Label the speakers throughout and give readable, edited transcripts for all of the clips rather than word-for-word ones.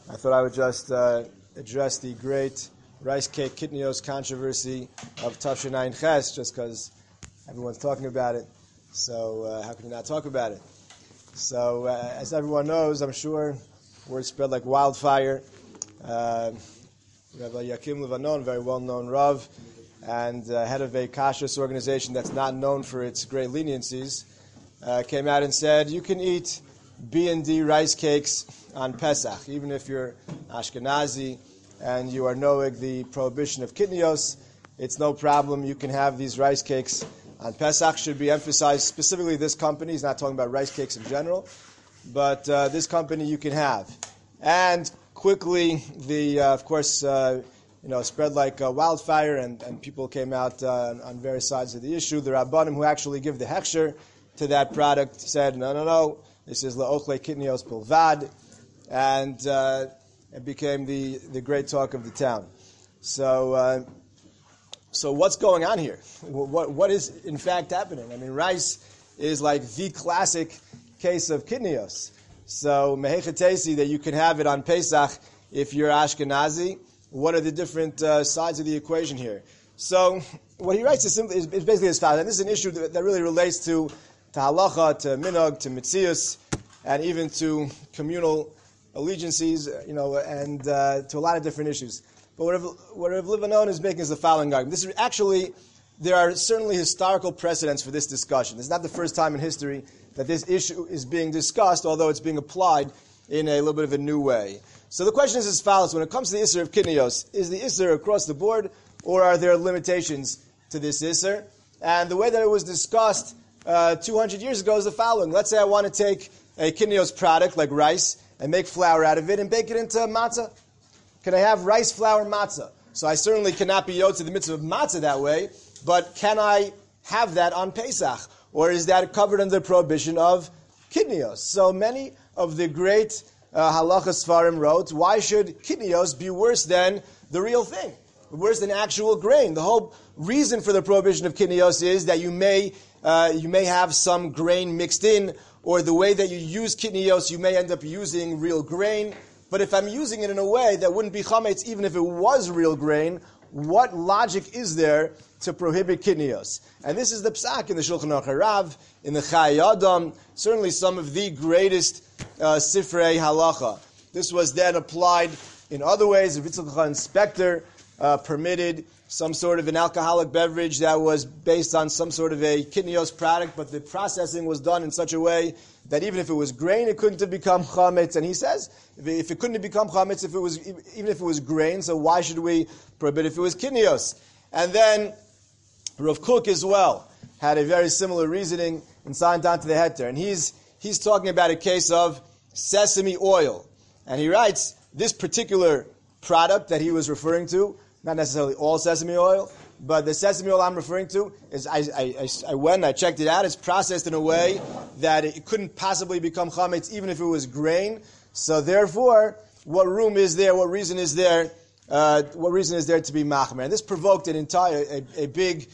Speaker 1: I thought I would just address the great rice cake kitnios controversy of Tafshin Ayin Ches, just because everyone's talking about it. So how can you not talk about it? So as everyone knows, I'm sure, word spread like wildfire. Rabbi Yakim Levanon, very well-known Rav, and head of a kashrus organization that's not known for its great leniencies, came out and said, you can eat B&D rice cakes on Pesach, even if you're Ashkenazi and you are knowing the prohibition of kitnios, it's no problem. You can have these rice cakes on Pesach. Should be emphasized specifically this company. He's not talking about rice cakes in general, but this company you can have. And quickly, of course, spread like wildfire, and people came out on various sides of the issue. The Rabbanim who actually give the hechsher to that product said, no, this is la'ochle kitnios bilvad, and it became the great talk of the town. So what's going on here? What is in fact happening? I mean, rice is like the classic case of kitnios. So mehechetesi that you can have it on Pesach if you're Ashkenazi. What are the different sides of the equation here? So what he writes is basically as follows, and this is an issue that really relates to halacha, to minog, to mitzius, and even to communal allegiances, and to a lot of different issues. But what Rav Levanon is making is the following argument. This is actually, there are certainly historical precedents for this discussion. It's not the first time in history that this issue is being discussed, although it's being applied in a little bit of a new way. So the question is as follows. When it comes to the Isser of Kitnios, is the Isser across the board, or are there limitations to this Isser? And the way that it was discussed 200 years ago is the following. Let's say I want to take a Kitnios product, like rice, and make flour out of it and bake it into matzah. Can I have rice flour matzah? So I certainly cannot be yod to the mitzvah of matzah that way, but can I have that on Pesach? Or is that covered under the prohibition of kitnios? So many of the great halacha svarim wrote, why should kitnios be worse than the real thing? Worse than actual grain? The whole reason for the prohibition of kitnios is that you may have some grain mixed in, or the way that you use kitnios, you may end up using real grain. But if I'm using it in a way that wouldn't be chametz, even if it was real grain, what logic is there to prohibit kitnios? And this is the psak in the Shulchan Aruch Harav, in the Chayei Adam, certainly some of the greatest sifrei halacha. This was then applied in other ways. If Yitzchak Chaim Spector permitted some sort of an alcoholic beverage that was based on some sort of a kitnios product, but the processing was done in such a way that even if it was grain, it couldn't have become chametz. And he says, if it couldn't have become chametz, even if it was grain, so why should we prohibit if it was kitnios? And then Rav Kook as well had a very similar reasoning and signed on to the heter. And he's talking about a case of sesame oil. And he writes, this particular product that he was referring to, not necessarily all sesame oil, but the sesame oil I'm referring to is I went and I checked it out. It's processed in a way that it couldn't possibly become chametz even if it was grain. So therefore, what room is there? What reason is there? What reason is there to be machmer? And this provoked a big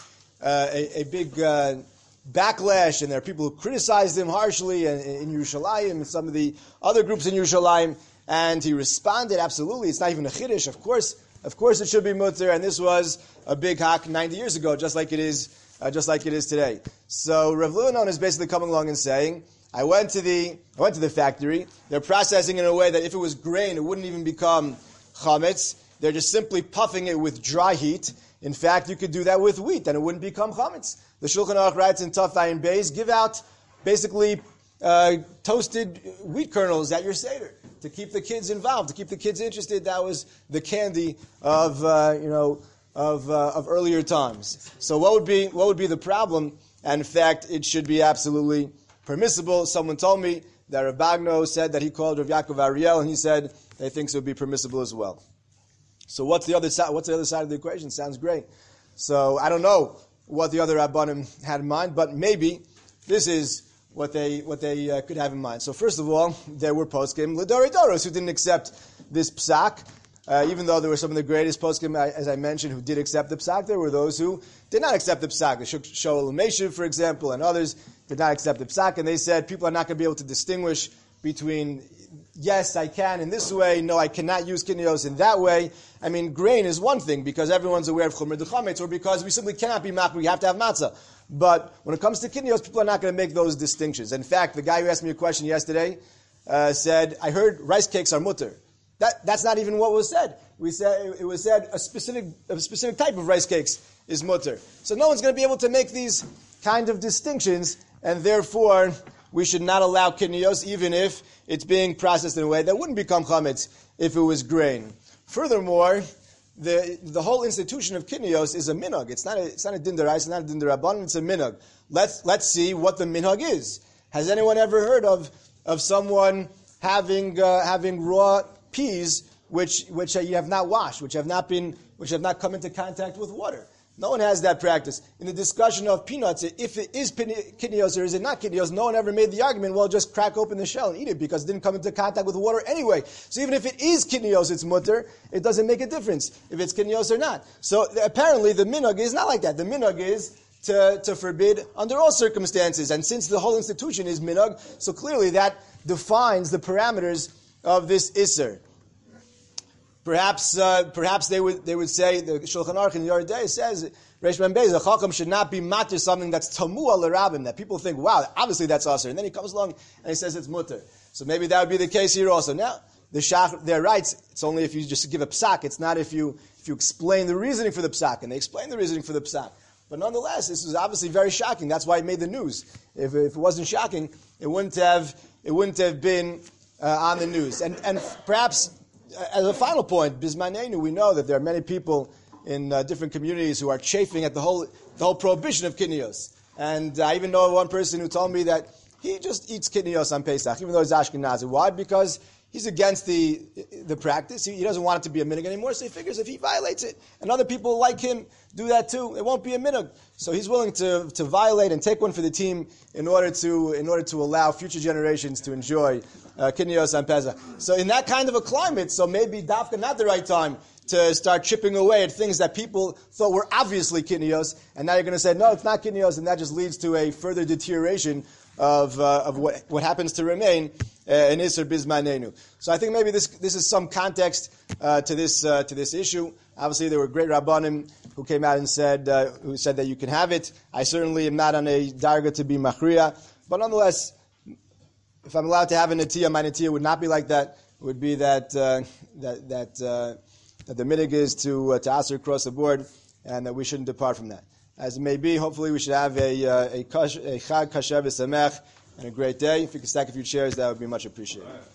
Speaker 1: backlash, and there are people who criticized him harshly in Yerushalayim and some of the other groups in Yerushalayim. And he responded, absolutely, it's not even a chiddush. Of course it should be mutter, and this was a big hak 90 years ago, just like it is today. So Rav Levanon is basically coming along and saying, I went to the factory. They're processing in a way that if it was grain, it wouldn't even become chametz. They're just simply puffing it with dry heat. In fact, you could do that with wheat, and it wouldn't become chametz. The Shulchan Aruch writes in Taf Ayin Beis, give out basically toasted wheat kernels at your seder to keep the kids involved, to keep the kids interested. That was the candy of earlier times. So what would be the problem? And in fact, it should be absolutely permissible. Someone told me that Rav Bagno said that he called Rav Yaakov Ariel, and he said that he thinks it would be permissible as well. So what's the other side? What's the other side of the equation? Sounds great. So I don't know what the other Rabbanim had in mind, but maybe this is what they could have in mind. So first of all, there were poskim l'dorei doros who didn't accept this psak. Even though there were some of the greatest poskim, as I mentioned, who did accept the psak, there were those who did not accept the psak. The Shoel Meshuv, for example, and others did not accept the psak, and they said people are not going to be able to distinguish between yes, I can in this way. No, I cannot use kidneyos in that way. I mean, grain is one thing because everyone's aware of chumrah d'chametz, or because we simply cannot be machmir, we have to have matzah. But when it comes to kidneyos, people are not going to make those distinctions. In fact, the guy who asked me a question yesterday said, I heard rice cakes are mutter. That's not even what was said. It was said a specific type of rice cakes is mutter. So no one's going to be able to make these kind of distinctions, and therefore we should not allow kidneyos, even if it's being processed in a way that wouldn't become chametz if it was grain. Furthermore, the whole institution of kidneyos is a minhag. It's not a din d'oraisa, it's not a din d'rabbanan, it's a minhag. Let's see what the minhag is. Has anyone ever heard of someone having raw peas which you have not washed, which have not come into contact with water? No one has that practice. In the discussion of peanuts, if it is kidneyos or is it not kidneyos, no one ever made the argument, well, just crack open the shell and eat it because it didn't come into contact with water anyway. So even if it is kidneyos, it's mutter, it doesn't make a difference if it's kidneyos or not. So apparently the minhag is not like that. The minhag is to forbid under all circumstances. And since the whole institution is minhag, so clearly that defines the parameters of this isser. Perhaps they would say, the Shulchan Aruch in Yoreh De'ah says, Reish Mem Beis, a chacham should not be matir something that's tamua l'rabim, that people think, wow, obviously that's aser. And then he comes along and he says it's mutter. So maybe that would be the case here also. Now, the Shach, their rights, it's only if you just give a psak, it's not if you explain the reasoning for the psak, and they explain the reasoning for the psak. But nonetheless, this was obviously very shocking. That's why it made the news. If it wasn't shocking, it wouldn't have been on the news. And perhaps, as a final point, Bismanenu, we know that there are many people in different communities who are chafing at the whole prohibition of kidneyos. And I even know one person who told me that he just eats kidneyos on Pesach, even though he's Ashkenazi. Why? Because he's against the practice. He doesn't want it to be a minhag anymore, so he figures if he violates it, and other people like him do that too, it won't be a minhag. So he's willing to violate and take one for the team in order to allow future generations to enjoy kidneyos on Pesach. So in that kind of a climate, so maybe dafka not the right time to start chipping away at things that people thought were obviously kidneyos, and now you're going to say, no, it's not kidneyos, and that just leads to a further deterioration of what happens to remain in Isser Bismanenu. So I think maybe this is some context to this issue. Obviously, there were great Rabbanim who came out and said that you can have it. I certainly am not on a darga to be machriya, but nonetheless, if I'm allowed to have a netiyah, my netiyah would not be like that. It would be that the minhag is to aser across the board, and that we shouldn't depart from that. As it may be, hopefully we should have a chag kasher v'samech and a great day. If you could stack a few chairs, that would be much appreciated.